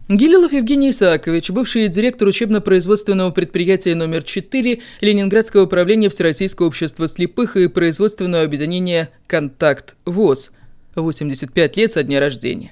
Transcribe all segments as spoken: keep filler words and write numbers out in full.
Гилилов Евгений Исаакович, бывший директор учебно-производственного предприятия номер четыре Ленинградского управления Всероссийского общества слепых и производственного объединения «Контакт ВОС», восемьдесят пять лет со дня рождения.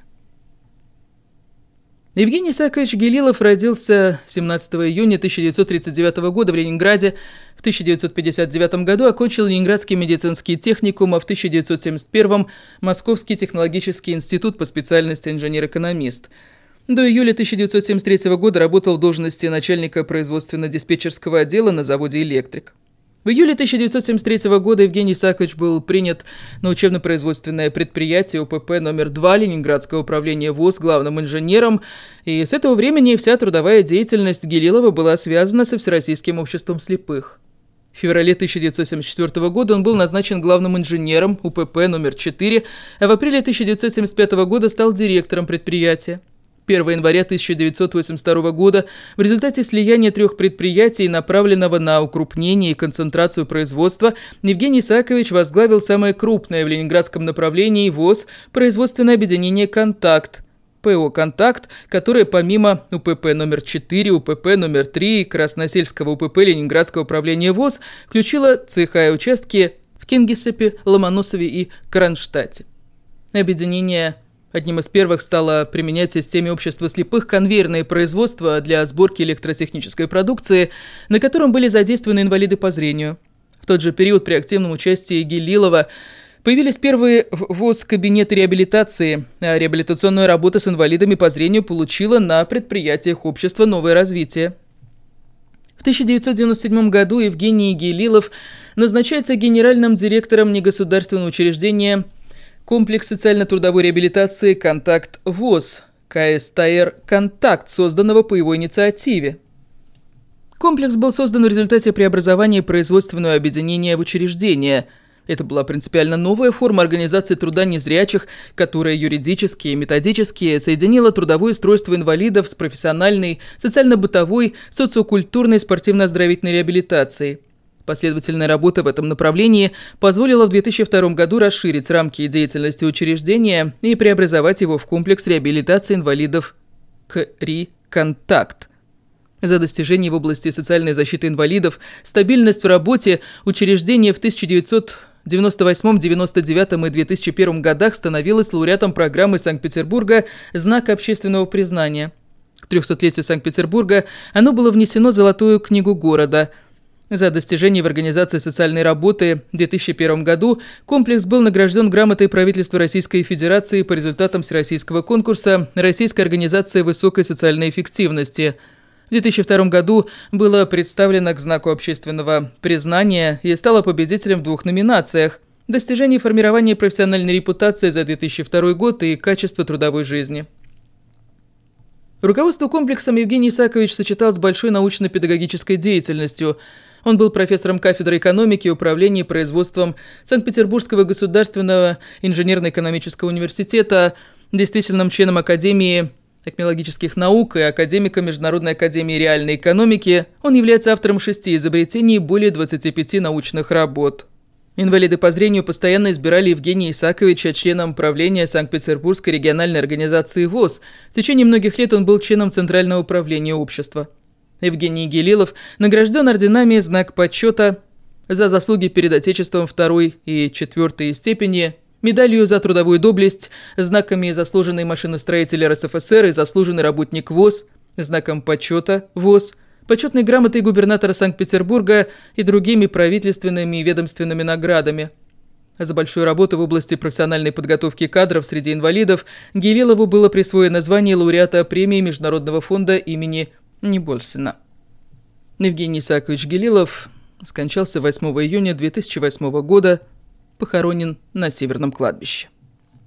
Евгений Исаакович Гилилов родился семнадцатого июня тысяча девятьсот тридцать девятого года в Ленинграде. В тысяча девятьсот пятьдесят девятом году окончил Ленинградский медицинский техникум, а в тысяча девятьсот семьдесят первом Московский технологический институт по специальности инженер-экономист. До июля тысяча девятьсот семьдесят третьего года работал в должности начальника производственно-диспетчерского отдела на заводе «Электрик». В июле тысяча девятьсот семьдесят третьего года Евгений Исаакович был принят на учебно-производственное предприятие УПП номер два Ленинградского управления ВОС главным инженером, и с этого времени вся трудовая деятельность Гилилова была связана со Всероссийским обществом слепых. В феврале тысяча девятьсот семьдесят четвертого года он был назначен главным инженером УПП номер четыре, а в апреле тысяча девятьсот семьдесят пятого года стал директором предприятия. первого января тысяча девятьсот восемьдесят второго года в результате слияния трех предприятий, направленного на укрупнение и концентрацию производства, Евгений Исаакович возглавил самое крупное в ленинградском направлении ВОС производственное объединение «Контакт», ПО «Контакт», которое помимо УПП номер четыре, УПП номер три и Красносельского УПП Ленинградского управления ВОС включило цеха и участки в Кингисеппе, Ломоносове и Кронштадте. Объединение одним из первых стало применять в системе общества слепых конвейерное производство для сборки электротехнической продукции, на котором были задействованы инвалиды по зрению. В тот же период при активном участии Гилилова появились первые в ВОС кабинеты реабилитации, а реабилитационная работа с инвалидами по зрению получила на предприятиях общества новое развитие. В тысяча девятьсот девяносто седьмом году Евгений Гилилов назначается генеральным директором негосударственного учреждения «Комплекс социально-трудовой реабилитации «Контакт ВОС», КСТР «Контакт», созданного по его инициативе. Комплекс был создан в результате преобразования производственного объединения в учреждение. Это была принципиально новая форма организации труда незрячих, которая юридически и методически соединила трудовое устройство инвалидов с профессиональной, социально-бытовой, социокультурной и спортивно-оздоровительной реабилитацией. Последовательная работа в этом направлении позволила в две тысячи втором году расширить рамки деятельности учреждения и преобразовать его в комплекс реабилитации инвалидов КРИ «Контакт». За достижения в области социальной защиты инвалидов, стабильность в работе учреждение в тысяча девятьсот девяносто восьмом, девяносто девятом и две тысячи первом годах становилось лауреатом программы Санкт-Петербурга «Знак общественного признания». К трехсотлетию Санкт-Петербурга оно было внесено в Золотую книгу города. За достижения в организации социальной работы в две тысячи первом году комплекс был награжден грамотой правительства Российской Федерации по результатам всероссийского конкурса «Российская организация высокой социальной эффективности». В две тысячи втором году было представлено к знаку общественного признания и стало победителем в двух номинациях – «Достижение формирования профессиональной репутации за две тысячи второй год» и «Качество трудовой жизни». Руководство комплексом Евгений Исаакович сочетал с большой научно-педагогической деятельностью. Он был профессором кафедры экономики и управления производством Санкт-Петербургского государственного инженерно-экономического университета, действительным членом Академии технологических наук и академиком Международной академии реальной экономики. Он является автором шести изобретений и более двадцати пяти научных работ. Инвалиды по зрению постоянно избирали Евгения Исааковича членом правления Санкт-Петербургской региональной организации ВОС. В течение многих лет он был членом Центрального управления общества. Евгений Гилилов награжден орденами «Знак почета» за заслуги перед Отечеством второй и четвертой степени, медалью за трудовую доблесть, знаками «Заслуженный машиностроитель РСФСР» и «Заслуженный работник ВОС», знаком почета ВОС, почетной грамотой губернатора Санкт-Петербурга и другими правительственными и ведомственными наградами. За большую работу в области профессиональной подготовки кадров среди инвалидов Гилилову было присвоено звание лауреата премии Международного фонда имени Небольсина. Евгений Исаакович Гилилов скончался восьмого июня две тысячи восьмого года, похоронен на Северном кладбище.